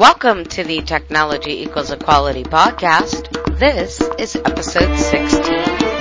Welcome to the Technology Equals Equality podcast. This is episode 16.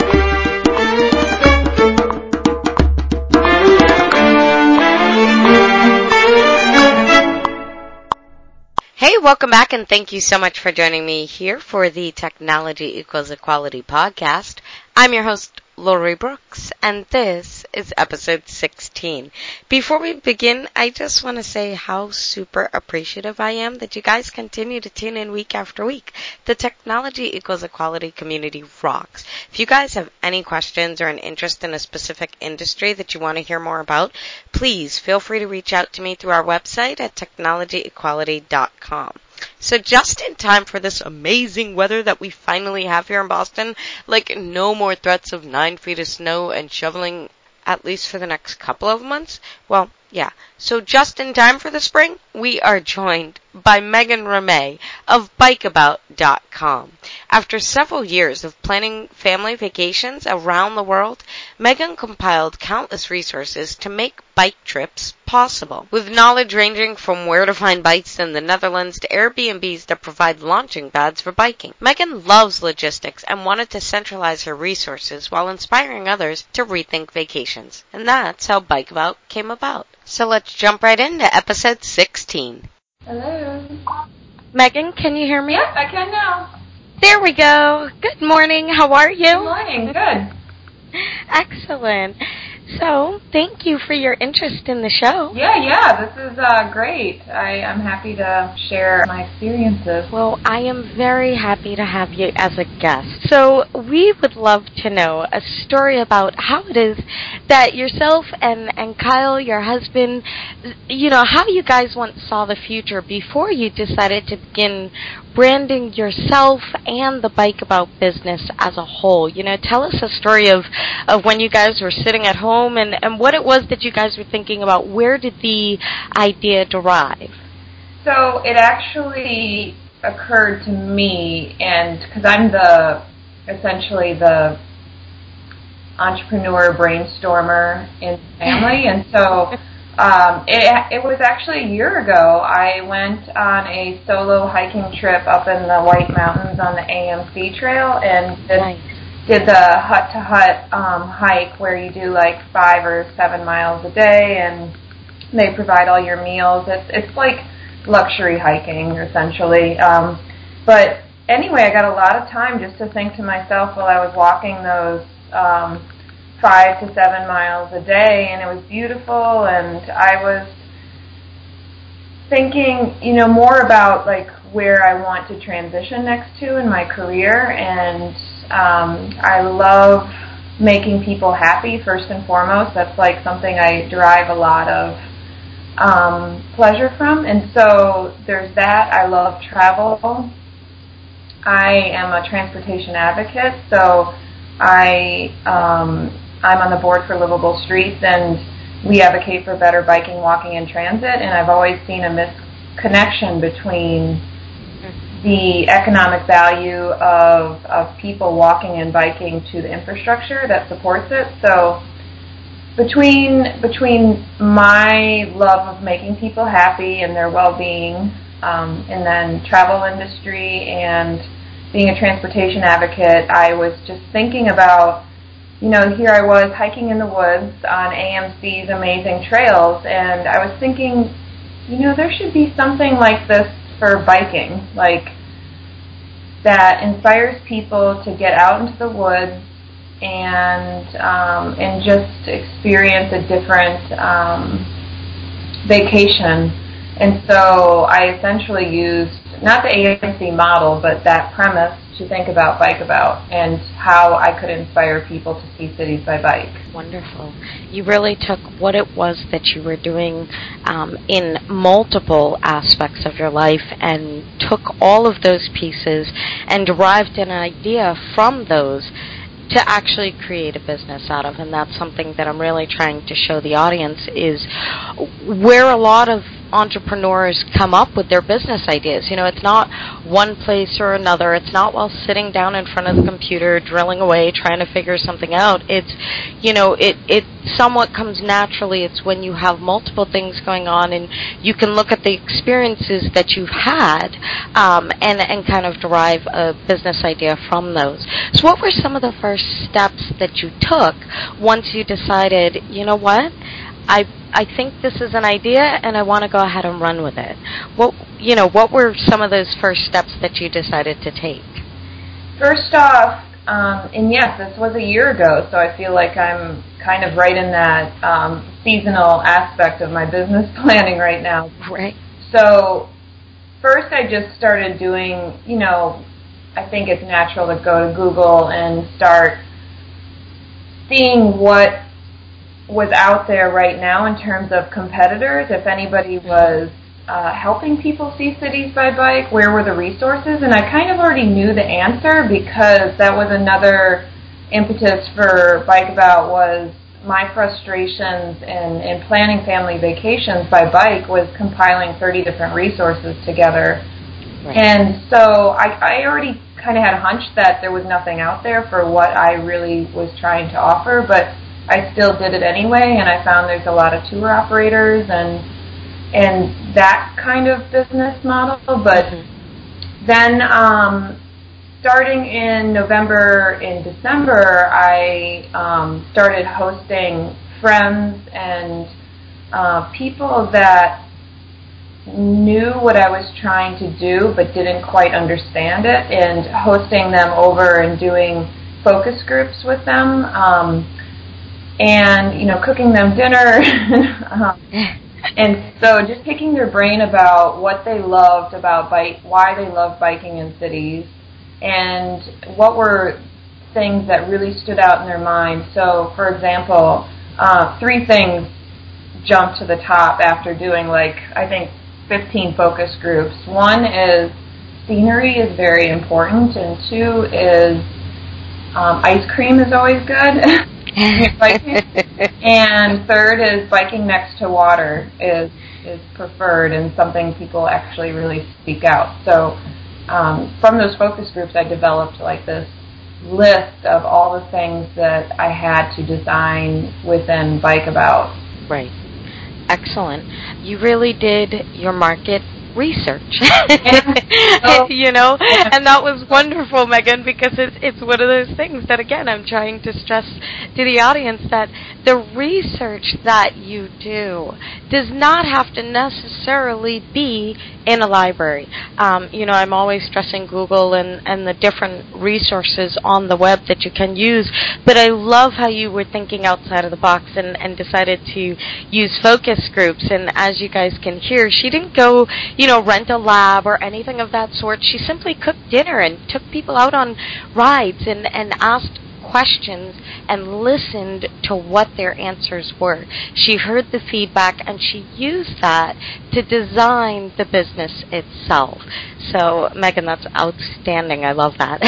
Hey, welcome back, and thank you so much for joining me here for the Technology Equals Equality podcast. I'm your host, Lori Brooks, and this is episode 16. Before we begin, I just want to say how super appreciative I am that you guys continue to tune in week after week. The Technology Equals Equality community rocks. If you guys have any questions or an interest in a specific industry that you want to hear more about, please feel free to reach out to me through our website at technologyequality.com. So just in time for this amazing weather that we finally have here in Boston, like no more threats of 9 feet of snow and shoveling at least for the next couple of months. Well, yeah. So just in time for the spring, we are joined by Megan Ramey of bikeabout.com. After several years of planning family vacations around the world, Megan compiled countless resources to make bike trips possible, with knowledge ranging from where to find bikes in the Netherlands to Airbnbs that provide launching pads for biking. Megan loves logistics and wanted to centralize her resources while inspiring others to rethink vacations. And that's how Bikeabout came about. So let's jump right into episode 16. Hello. Megan, can you hear me? Yes, I can now. There we go. Good morning. How are you? Good morning. Good. Excellent. So, thank you for your interest in the show. Yeah, this is great. I'm happy to share my experiences. Well, I am very happy to have you as a guest. So, we would love to know a story about how it is that yourself and Kyle, your husband, how you guys once saw the future before you decided to begin branding yourself and the Bikeabout business as a whole. Tell us a story of when you guys were sitting at home and what it was that you guys were thinking about. Where did the idea derive? So it actually occurred to me, and because I'm essentially the entrepreneur brainstormer in the family, and so it was actually a year ago. I went on a solo hiking trip up in the White Mountains on the AMC Trail and did the hut-to-hut hike where you do like 5 or 7 miles a day, and they provide all your meals. It's like luxury hiking, essentially. But anyway, I got a lot of time just to think to myself while I was walking those 5 to 7 miles a day, and it was beautiful, and I was thinking, more about like where I want to transition next to in my career, and I love making people happy first and foremost. That's like something I derive a lot of pleasure from, and so there's that. I love travel. I am a transportation advocate, so I'm on the board for Livable Streets, and we advocate for better biking, walking, and transit, and I've always seen a misconnection between the economic value of people walking and biking to the infrastructure that supports it. So between my love of making people happy and their well-being, and then travel industry and being a transportation advocate, I was just thinking about, here I was hiking in the woods on AMC's amazing trails, and I was thinking, there should be something like this for biking, like that inspires people to get out into the woods and just experience a different vacation. And so I essentially used not the AMC model, but that premise to think about Bikeabout and how I could inspire people to see cities by bike. Wonderful. You really took what it was that you were doing in multiple aspects of your life and took all of those pieces and derived an idea from those to actually create a business out of. And that's something that I'm really trying to show the audience is where a lot of entrepreneurs come up with their business ideas. It's not one place or another. It's not while sitting down in front of the computer, drilling away, trying to figure something out. It's, it somewhat comes naturally. It's when you have multiple things going on and you can look at the experiences that you've had and kind of derive a business idea from those. So what were some of the first steps that you took once you decided, you know what, I think this is an idea and I want to go ahead and run with it? What were some of those first steps that you decided to take? First off, and yes, this was a year ago, so I feel like I'm kind of right in that seasonal aspect of my business planning right now. Right. So first I just started doing, I think it's natural to go to Google and start seeing what was out there right now in terms of competitors. If anybody was helping people see cities by bike, where were the resources? And I kind of already knew the answer because that was another impetus for Bike About, was my frustrations in planning family vacations by bike was compiling 30 different resources together. Right. And so I already kind of had a hunch that there was nothing out there for what I really was trying to offer, but I still did it anyway, and I found there's a lot of tour operators and that kind of business model. But then starting in November and December, I started hosting friends and people that knew what I was trying to do but didn't quite understand it, and hosting them over and doing focus groups with them, and cooking them dinner. And so just picking their brain about what they loved about bike, why they love biking in cities, and what were things that really stood out in their mind. So, for example, 3 things jumped to the top after doing, I think, 15 focus groups. 1 is scenery is very important, and 2 is ice cream is always good. And 3rd is biking next to water is preferred and something people actually really speak out. So from those focus groups, I developed this list of all the things that I had to design within Bike About. Right. Excellent. You really did your market research. And that was wonderful, Megan, because it's one of those things that, again, I'm trying to stress to the audience that the research that you do does not have to necessarily be in a library. I'm always stressing Google and the different resources on the web that you can use, but I love how you were thinking outside of the box and decided to use focus groups. And as you guys can hear, she didn't go rent a lab or anything of that sort. She simply cooked dinner and took people out on rides and asked questions and listened to what their answers were. She heard the feedback and she used that to design the business itself. So, Megan, that's outstanding. I love that.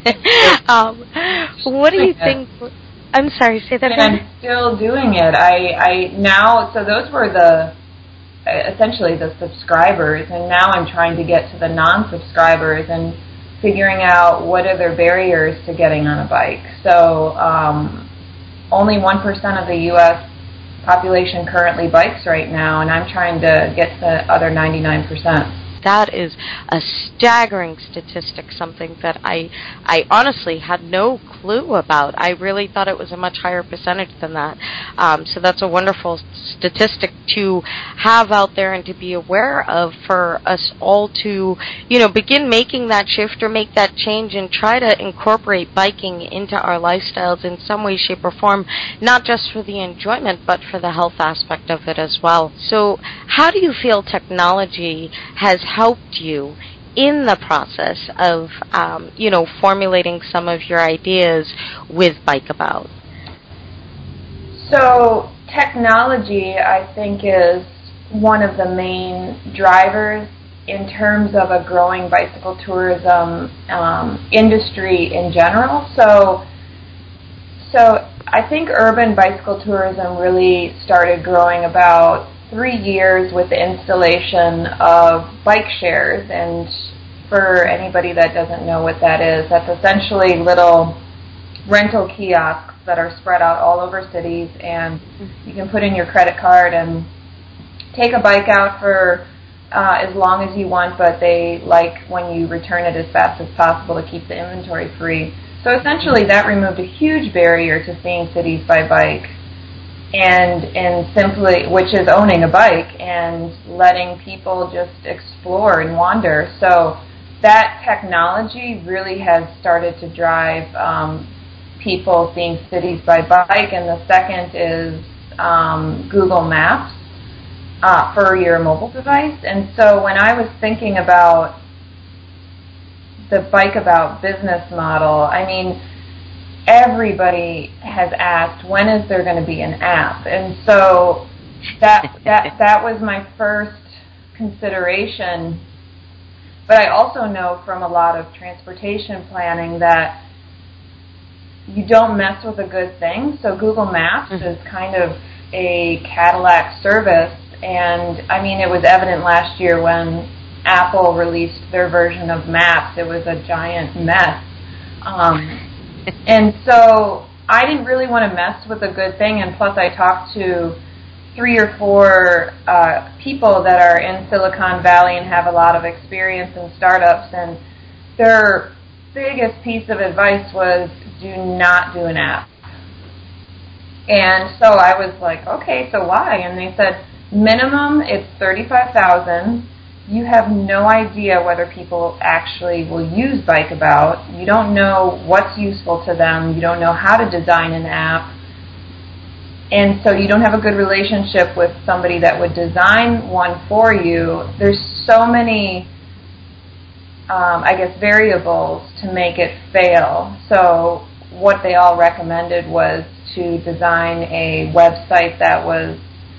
What do you think? I'm sorry, say that again. I'm still doing it. I now, so those were essentially the subscribers, and now I'm trying to get to the non-subscribers and figuring out what are their barriers to getting on a bike. So only 1% of the U.S. population currently bikes right now, and I'm trying to get to the other 99%. That is a staggering statistic, something that I honestly had no clue about. I really thought it was a much higher percentage than that. So that's a wonderful statistic to have out there and to be aware of for us all to, begin making that shift or make that change and try to incorporate biking into our lifestyles in some way, shape, or form, not just for the enjoyment, but for the health aspect of it as well. So how do you feel technology has helped you in the process of, formulating some of your ideas with Bike About? So technology, I think, is one of the main drivers in terms of a growing bicycle tourism industry in general. So I think urban bicycle tourism really started growing about 3 years with the installation of bike shares. And for anybody that doesn't know what that is, that's essentially little rental kiosks that are spread out all over cities, and you can put in your credit card and take a bike out for as long as you want, but they like when you return it as fast as possible to keep the inventory free. So essentially that removed a huge barrier to seeing cities by bike, and simply, which is owning a bike and letting people just explore and wander. So that technology really has started to drive people seeing cities by bike. And the second is Google Maps for your mobile device. And so when I was thinking about the Bike About business model, I mean, everybody has asked, when is there going to be an app? And so that was my first consideration. But I also know from a lot of transportation planning that you don't mess with a good thing. So Google Maps is kind of a Cadillac service. And I mean, it was evident last year when Apple released their version of Maps. It was a giant mess. And so I didn't really want to mess with a good thing. And plus, I talked to 3 or 4 people that are in Silicon Valley and have a lot of experience in startups. And their biggest piece of advice was, do not do an app. And so I was like, okay, so why? And they said, minimum, it's $35,000. You have no idea whether people actually will use Bike About. You don't know what's useful to them. You don't know how to design an app. And so you don't have a good relationship with somebody that would design one for you. There's so many, variables to make it fail. So what they all recommended was to design a website that was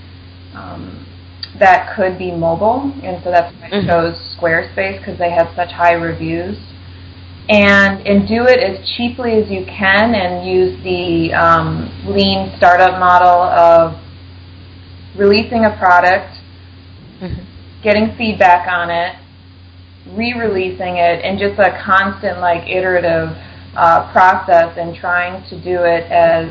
that could be mobile, and so that's why I chose Squarespace, because they have such high reviews. And do it as cheaply as you can, and use the lean startup model of releasing a product, getting feedback on it, re-releasing it, and just a constant, iterative process, and trying to do it as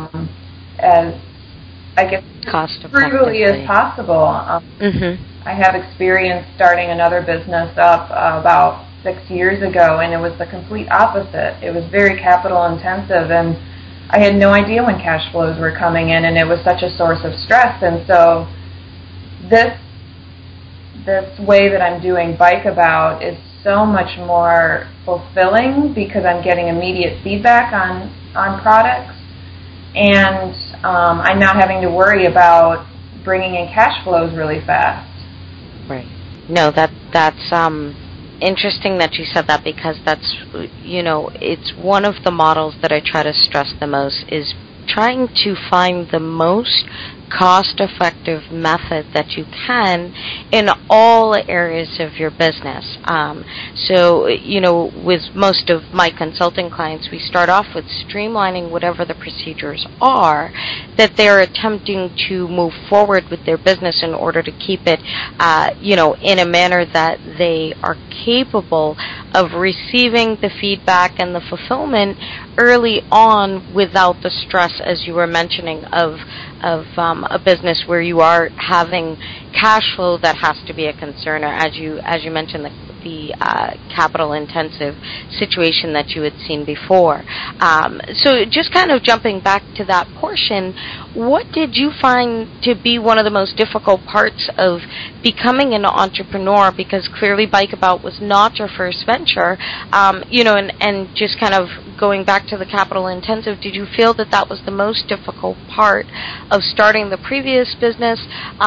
cost frugally as possible. I have experience starting another business up about 6 years ago, and it was the complete opposite. It was very capital intensive, and I had no idea when cash flows were coming in, and it was such a source of stress. And so this way that I'm doing Bike About is so much more fulfilling, because I'm getting immediate feedback on products, and I'm not having to worry about bringing in cash flows really fast. Right. No, that's interesting that you said that, because that's, it's one of the models that I try to stress the most, is trying to find the most cost-effective method that you can in all areas of your business. So, with most of my consulting clients, we start off with streamlining whatever the procedures are that they're attempting to move forward with their business, in order to keep it, in a manner that they are capable of receiving the feedback and the fulfillment early on, without the stress, as you were mentioning, of a business where you are having cash flow that has to be a concern, or as you mentioned, the capital intensive situation that you had seen before. So just kind of jumping back to that portion, what did you find to be one of the most difficult parts of becoming an entrepreneur? Because clearly Bike About was not your first venture, and just kind of going back to the capital intensive, did you feel that was the most difficult part of starting the previous business?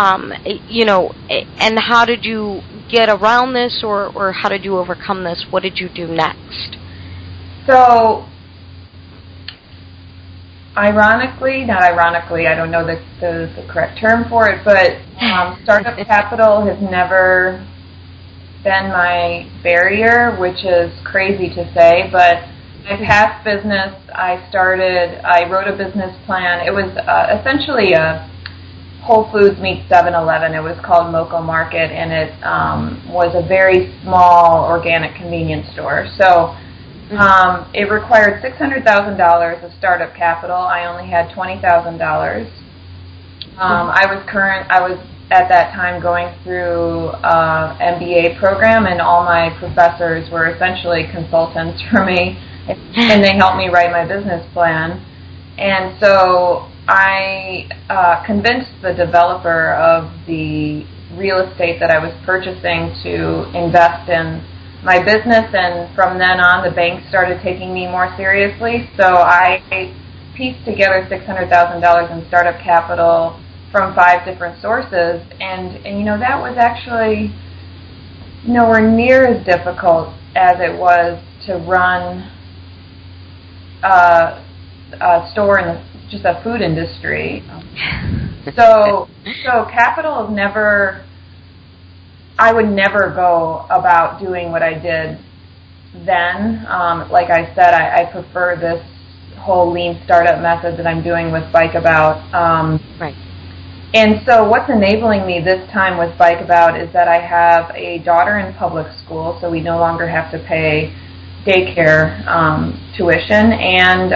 And how did you get around this, or how did you overcome this? What did you do next? So, not ironically, I don't know the correct term for it, but startup capital has never been my barrier, which is crazy to say, but my past business, I wrote a business plan. It was essentially Whole Foods meets 7-Eleven. It was called Moco Market, and it was a very small organic convenience store. So it required $600,000 of startup capital. I only had $20,000. I was at that time going through an MBA program, and all my professors were essentially consultants for me, and they helped me write my business plan. And so I convinced the developer of the real estate that I was purchasing to invest in my business, and from then on the bank started taking me more seriously. So I pieced together $600,000 in startup capital from 5 different sources, and that was actually nowhere near as difficult as it was to run a store in just a food industry. So capital is never. I would never go about doing what I did then. Like I said, I prefer this whole lean startup method that I'm doing with Bike About. Right. And so what's enabling me this time with Bike About is that I have a daughter in public school, so we no longer have to pay daycare tuition, and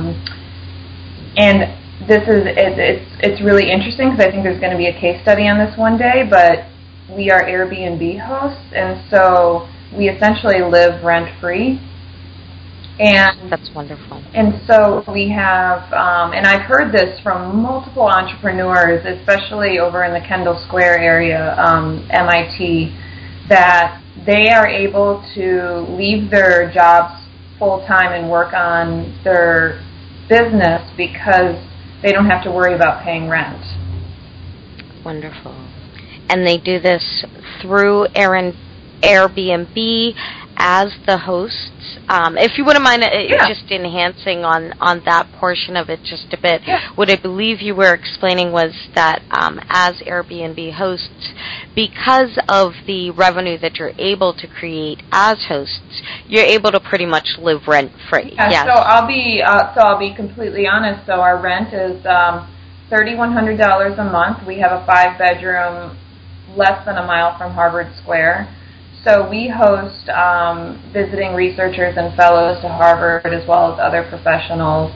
this is it's really interesting because I think there's going to be a case study on this one day, but we are Airbnb hosts, and so we essentially live rent-free. And that's wonderful. And so we have, and I've heard this from multiple entrepreneurs, especially over in the Kendall Square area, MIT, that they are able to leave their jobs full-time and work on their business because they don't have to worry about paying rent. Wonderful. And they do this through Airbnb as the hosts. If you wouldn't mind just enhancing on that portion of it just a bit, what I believe you were explaining was that as Airbnb hosts, because of the revenue that you're able to create as hosts, you're able to pretty much live rent-free. Yeah, yes. So I'll be completely honest. So our rent is $3,100 a month. We have a 5-bedroom less than a mile from Harvard Square. So we host visiting researchers and fellows to Harvard as well as other professionals.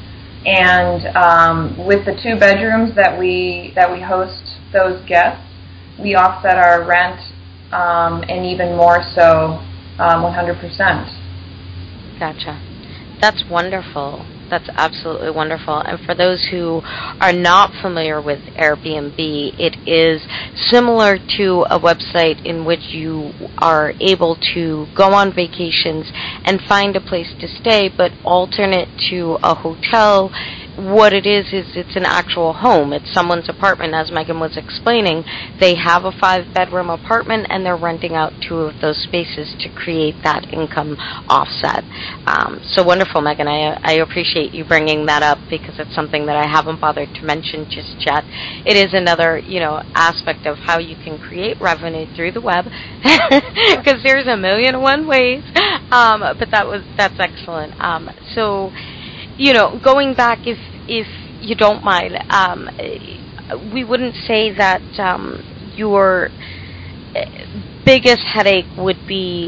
And with the 2 bedrooms that we host those guests, we offset our rent and even more so 100%. Gotcha. That's wonderful. That's absolutely wonderful. And for those who are not familiar with Airbnb, it is similar to a website in which you are able to go on vacations and find a place to stay, but alternate to a hotel. What it is it's an actual home. It's someone's apartment, as Megan was explaining. They have a 5-bedroom apartment, and they're renting out 2 of those spaces to create that income offset. So wonderful, Megan. I appreciate you bringing that up because it's something that I haven't bothered to mention just yet. It is another, aspect of how you can create revenue through the web because there's a million and one ways. But that's excellent. So, going back, if you don't mind, we wouldn't say that your biggest headache would be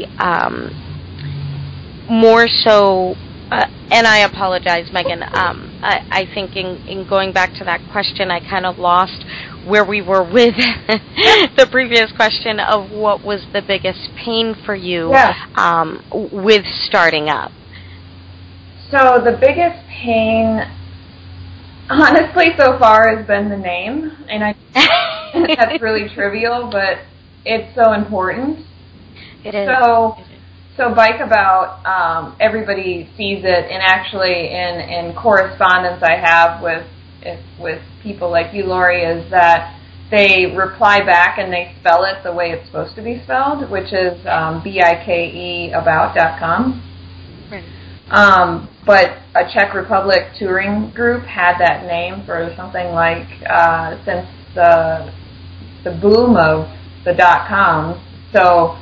more so, and I apologize, Megan, I think in going back to that question, I kind of lost where we were with the previous question of what was the biggest pain for you with starting up. So the biggest pain, honestly, so far has been the name, and I that's really trivial, but it's so important. It is. So Bike About, everybody sees it, and actually in correspondence I have with people like you, Lori, is that they reply back and they spell it the way it's supposed to be spelled, which is BIKE about.com. Right. But a Czech Republic touring group had that name for something like since the boom of the .com. So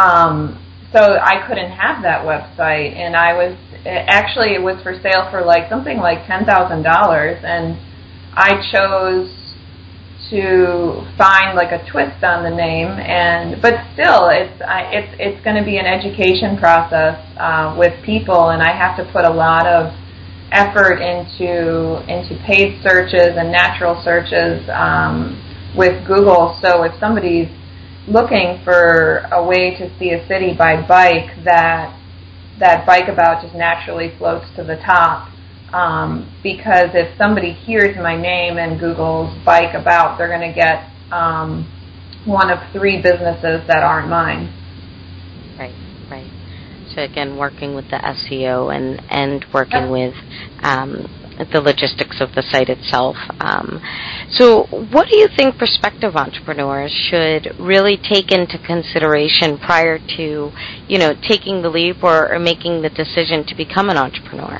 I couldn't have that website, and it was for sale for something like $10,000, and I chose to find like a twist on the name, but still it's going to be an education process with people, and I have to put a lot of effort into paid searches and natural searches with Google. So if somebody's looking for a way to see a city by bike, that Bike About just naturally floats to the top. Because if somebody hears my name and Google's Bike About, they're going to get one of 3 businesses that aren't mine. Right. So again, working with the SEO and working with the logistics of the site itself. So what do you think prospective entrepreneurs should really take into consideration prior to, taking the leap or making the decision to become an entrepreneur?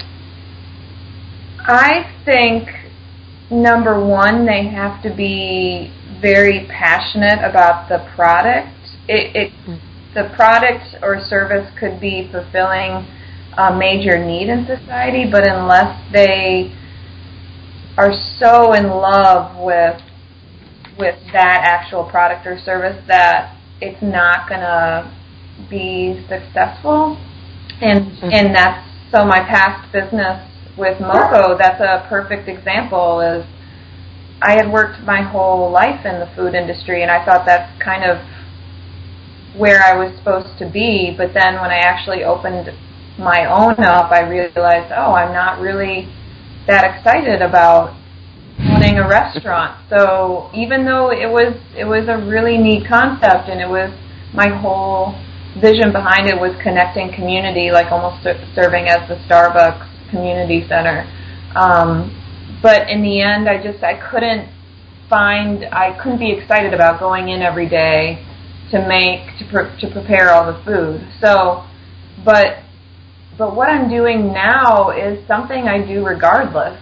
I think, number one, they have to be very passionate about the product. The product or service could be fulfilling a major need in society, but unless they are so in love with that actual product or service, that it's not going to be successful. And that's, so my past business with Moco, that's a perfect example. Is I had worked my whole life in the food industry, and I thought that's kind of where I was supposed to be, but then when I actually opened my own up, I realized, I'm not really that excited about owning a restaurant. So even though it was a really neat concept, and it was, my whole vision behind it was connecting community, like almost serving as the Starbucks community center. But in the end, I couldn't be excited about going in every day to prepare all the food. So, but what I'm doing now is something I do regardless.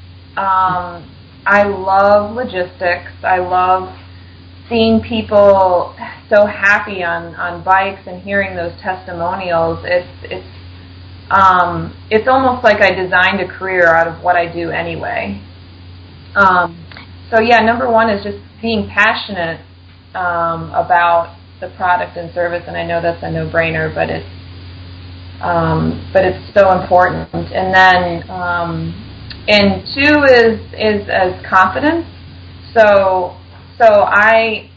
I love logistics. I love seeing people so happy on bikes and hearing those testimonials. It's almost like I designed a career out of what I do anyway. So yeah, number one is just being passionate about the product and service, and I know that's a no-brainer, but it's so important. And then, and 2 is as confidence. So I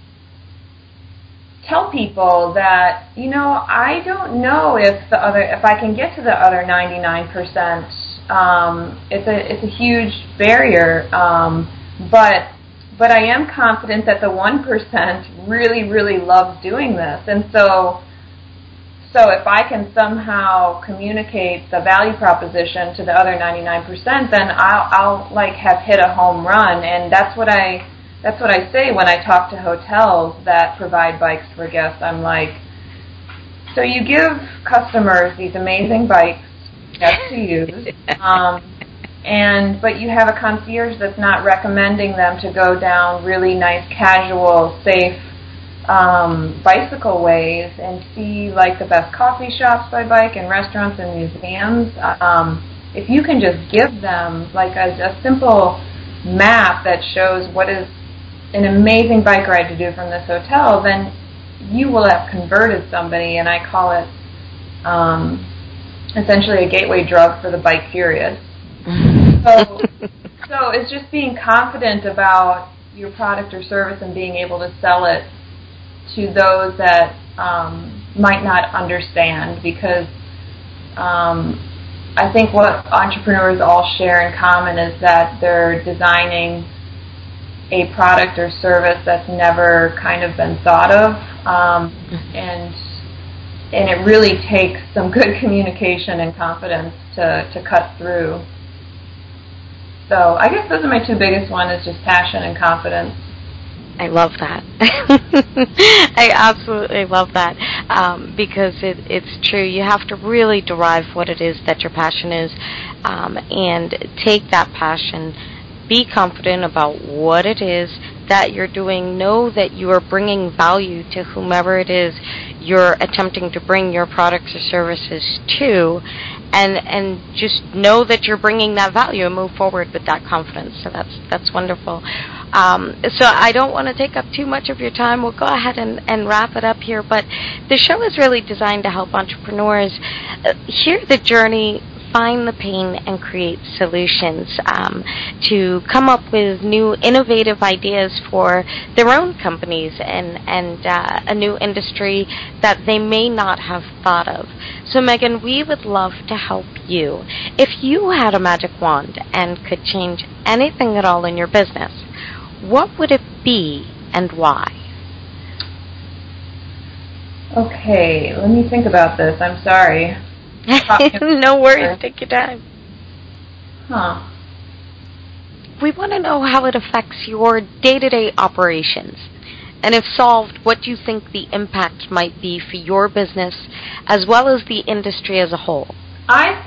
tell people that, I don't know if I can get to the other 99%. It's a huge barrier, but I am confident that the 1% really, really loves doing this. And so if I can somehow communicate the value proposition to the other 99%, then I'll like have hit a home run. And that's what I say when I talk to hotels that provide bikes for guests. I'm like, so you give customers these amazing bikes just to use, but you have a concierge that's not recommending them to go down really nice, casual, safe bicycle ways and see like the best coffee shops by bike and restaurants and museums. If you can just give them like a simple map that shows what is an amazing bike ride to do from this hotel, then you will have converted somebody, and I call it essentially a gateway drug for the bike period. So it's just being confident about your product or service and being able to sell it to those that might not understand, because I think what entrepreneurs all share in common is that they're designing a product or service that's never kind of been thought of, and it really takes some good communication and confidence to cut through. So I guess those are my 2 biggest ones, is just passion and confidence. I love that. I absolutely love that, because it's true. You have to really derive what it is that your passion is, and take that passion, be confident about what it is that you're doing, know that you are bringing value to whomever it is you're attempting to bring your products or services to, and just know that you're bringing that value and move forward with that confidence. So that's wonderful. So I don't want to take up too much of your time. We'll go ahead and wrap it up here. But the show is really designed to help entrepreneurs hear the journey, find the pain, and create solutions to come up with new innovative ideas for their own companies and a new industry that they may not have thought of. So Megan, we would love to help you. If you had a magic wand and could change anything at all in your business, what would it be and why? Okay, let me think about this. I'm sorry. No worries, take your time. Huh. We want to know how it affects your day-to-day operations, and if solved, what you think the impact might be for your business as well as the industry as a whole. I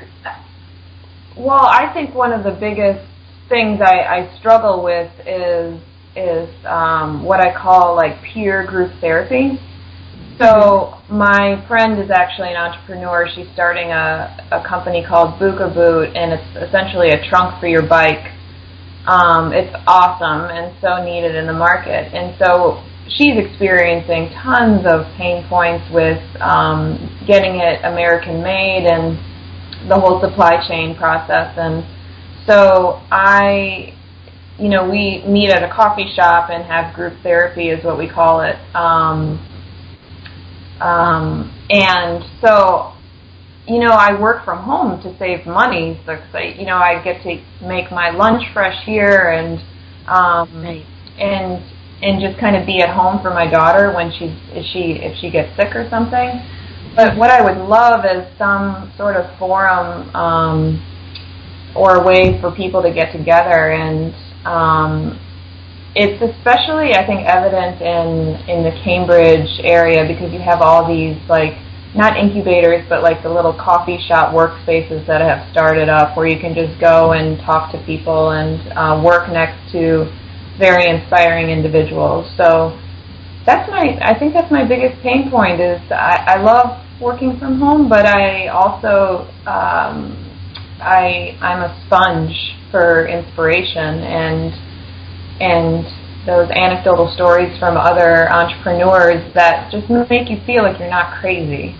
think one of the biggest things I struggle with is what I call like peer group therapy. So my friend is actually an entrepreneur. She's starting a company called Buka Boot, and it's essentially a trunk for your bike. It's awesome and so needed in the market. And so she's experiencing tons of pain points with getting it American made and the whole supply chain process. And so we meet at a coffee shop and have group therapy is what we call it. And so, I work from home to save money. So, I get to make my lunch fresh here and just kind of be at home for my daughter when if she gets sick or something. But what I would love is some sort of forum or a way for people to get together, and it's especially, I think, evident in the Cambridge area because you have all these, like, not incubators, but like the little coffee shop workspaces that have started up where you can just go and talk to people and work next to very inspiring individuals. So I think that's my biggest pain point is I love working from home, but I also, I'm a sponge for inspiration and those anecdotal stories from other entrepreneurs that just make you feel like you're not crazy.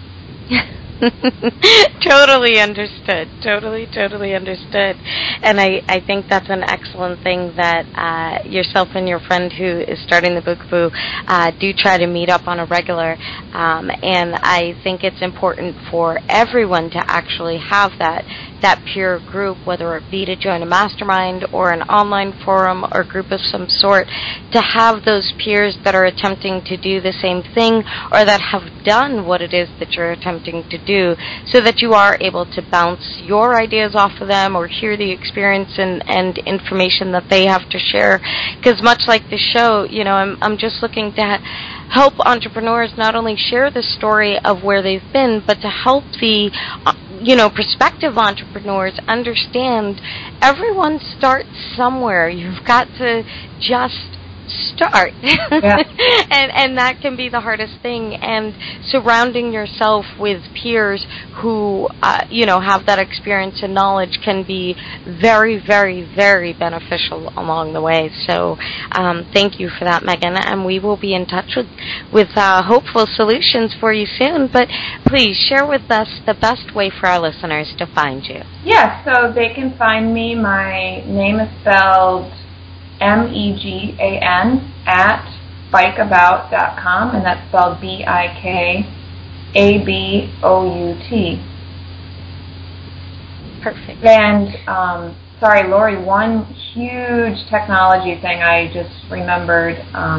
Totally understood. Totally understood. And I think that's an excellent thing that yourself and your friend who is starting the Buka Boot do try to meet up on a regular. And I think it's important for everyone to actually have that peer group, whether it be to join a mastermind or an online forum or group of some sort, to have those peers that are attempting to do the same thing or that have done what it is that you're attempting to do, so that you are able to bounce your ideas off of them or hear the experience and information that they have to share. Because much like the show, I'm just looking to help entrepreneurs not only share the story of where they've been, but to help the prospective entrepreneurs understand everyone starts somewhere. You've got to just start. Yeah. and that can be the hardest thing, and surrounding yourself with peers who have that experience and knowledge can be very, very, very beneficial along the way. So thank you for that, Megan, and we will be in touch with hopeful solutions for you soon. But please share with us the best way for our listeners to find you. Yeah, so they can find me. My name is spelled MEGAN at bikeabout.com, and that's spelled BIKABOUT. Perfect. And sorry, Lori, one huge technology thing I just remembered.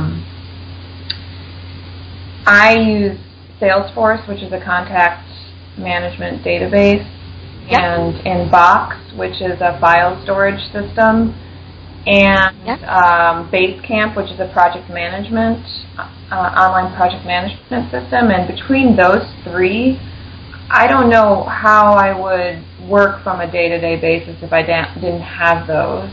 I use Salesforce, which is a contact management database, yep. And Box, which is a file storage system, and yep. Basecamp, which is a project management, online project management system. And between those three, I don't know how I would work from a day-to-day basis if I didn't have those.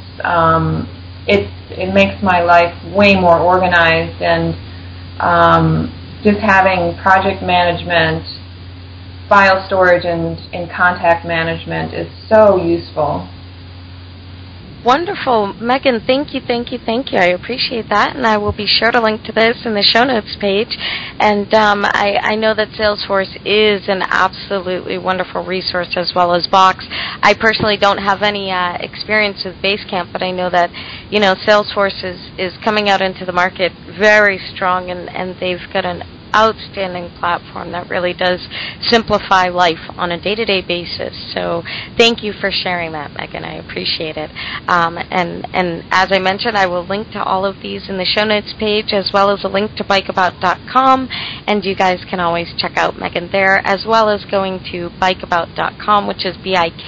It makes my life way more organized, and just having project management, file storage, and contact management is so useful. Wonderful. Megan, thank you. I appreciate that, and I will be sure to link to this in the show notes page. And I know that Salesforce is an absolutely wonderful resource, as well as Box. I personally don't have any experience with Basecamp, but I know that, Salesforce is coming out into the market very strong, and they've got an outstanding platform that really does simplify life on a day-to-day basis. So thank you for sharing that, Megan. I appreciate it. And as I mentioned, I will link to all of these in the show notes page, as well as a link to bikeabout.com, and you guys can always check out Megan there, as well as going to bikeabout.com, which is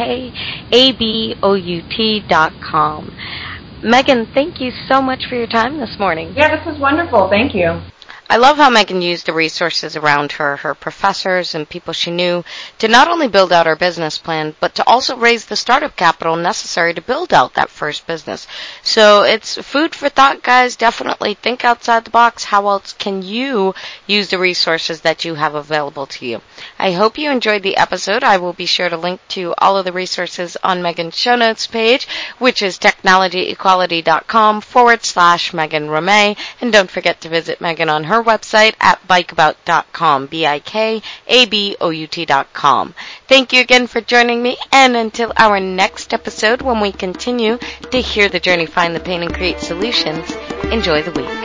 bikabout.com. Megan, thank you so much for your time this morning. Yeah, this was wonderful. Thank you. I love how Megan used the resources around her, her professors and people she knew, to not only build out her business plan, but to also raise the startup capital necessary to build out that first business. So it's food for thought, guys. Definitely think outside the box. How else can you use the resources that you have available to you? I hope you enjoyed the episode. I will be sure to link to all of the resources on Megan's show notes page, which is technologyequality.com/Megan Ramay. And don't forget to visit Megan on her website at bikeabout.com, bikabout.com. Thank you again for joining me, and until our next episode when we continue to hear the journey, find the pain, and create solutions, enjoy the week.